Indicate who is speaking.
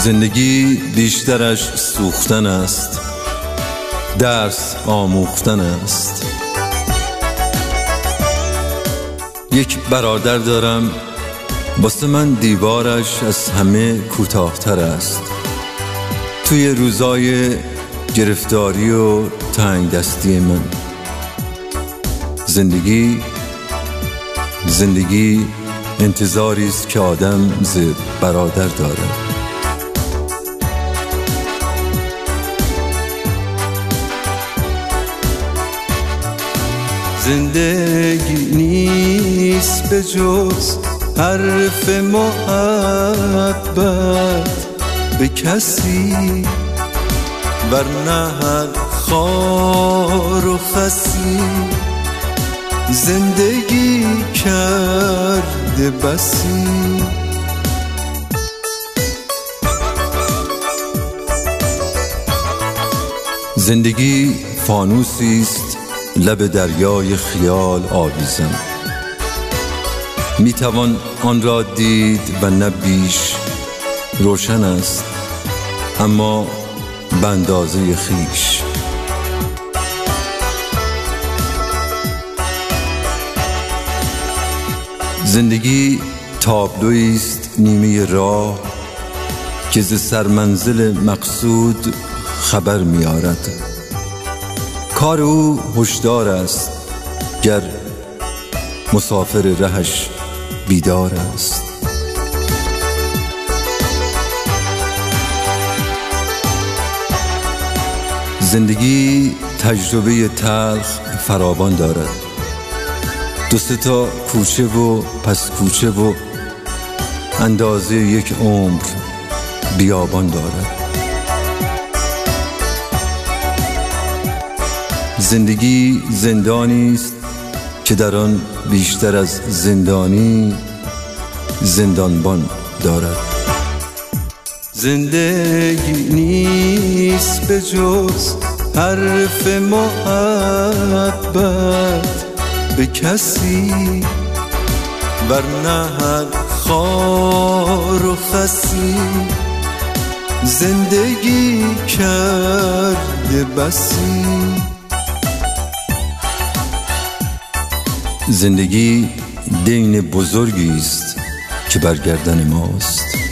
Speaker 1: زندگی بیشترش سوختن است، درس آموختن است. یک برادر دارم، واسه من دیوارش از همه کوتاه‌تر است. توی روزای گرفتاری و تنگ دستی من زندگی انتظاری است که آدم ز برادر دارد. زندگی نیست به جز حرف محبت به کسی، ورنه هر خار و خسی زندگی کرده بسی. زندگی فانوسی است لب دریای خیال آویزان، میتوان آن را دید و نه بیش روشن است، اما به اندازه خویش. زندگی تابلویی است نیمه راه که ز سرمنزل مقصود خبر می‌آورد. کار او هشدار است گر مسافر رهش بیدار است. زندگی تجربه تلخ فراوان دارد، دو سه تا کوچه و پس کوچه و اندازه یک عمر بیابان دارد. زندگی زندانی است که در آن بیشتر از زندانی زندانبان دارد. زندگی نیست به جز حرف محبت به کسی، ورنه هر خار و خسی زندگی کرده بسی. زندگی دین بزرگی است که بر گردن ماست،